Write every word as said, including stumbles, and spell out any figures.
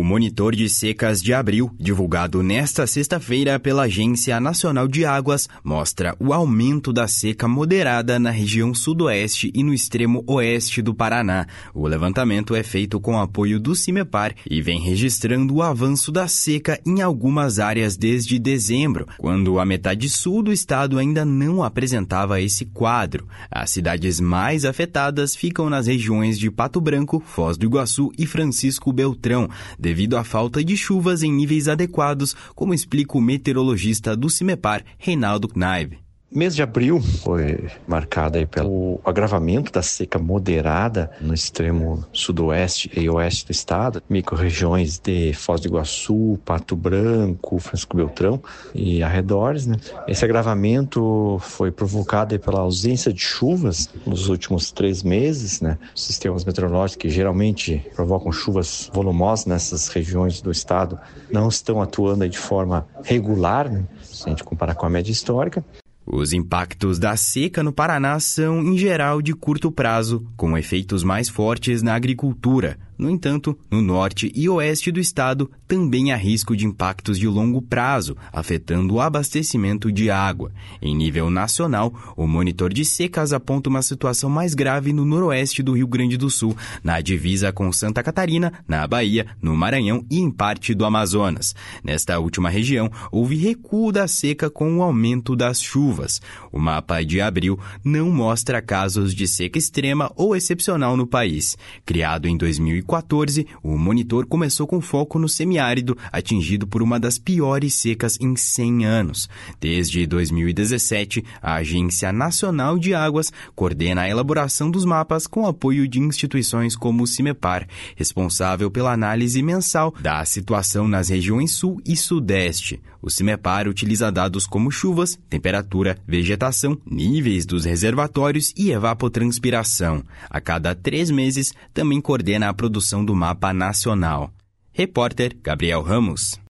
O monitor de secas de abril, divulgado nesta sexta-feira pela Agência Nacional de Águas, mostra o aumento da seca moderada na região sudoeste e no extremo oeste do Paraná. O levantamento é feito com apoio do CIMEPAR e vem registrando o avanço da seca em algumas áreas desde dezembro, quando a metade sul do estado ainda não apresentava esse quadro. As cidades mais afetadas ficam nas regiões de Pato Branco, Foz do Iguaçu e Francisco Beltrão, devido à falta de chuvas em níveis adequados, como explica o meteorologista do CIMEPAR, Reinaldo Knaive. O mês de abril foi marcado aí pelo agravamento da seca moderada no extremo sudoeste e oeste do estado, micro-regiões de Foz do Iguaçu, Pato Branco, Francisco Beltrão e arredores, né? Esse agravamento foi provocado aí pela ausência de chuvas nos últimos três meses, né? Os sistemas meteorológicos que geralmente provocam chuvas volumosas nessas regiões do estado não estão atuando aí de forma regular, né? Se a gente comparar com a média histórica. Os impactos da seca no Paraná são, em geral, de curto prazo, com efeitos mais fortes na agricultura. No entanto, no norte e oeste do estado também há risco de impactos de longo prazo, afetando o abastecimento de água. Em nível nacional, o monitor de secas aponta uma situação mais grave no noroeste do Rio Grande do Sul, na divisa com Santa Catarina, na Bahia, no Maranhão e em parte do Amazonas. Nesta última região, houve recuo da seca com o aumento das chuvas. O mapa de abril não mostra casos de seca extrema ou excepcional no país. Criado em dois mil e quatorze, o monitor começou com foco no semiárido, atingido por uma das piores secas em cem anos. Desde dois mil e dezessete, a Agência Nacional de Águas coordena a elaboração dos mapas com apoio de instituições como o CIMEPAR, responsável pela análise mensal da situação nas regiões sul e sudeste. O CIMEPAR utiliza dados como chuvas, temperatura, vegetação, níveis dos reservatórios e evapotranspiração. A cada três meses, também coordena a produção do mapa nacional. Repórter Gabriel Ramos.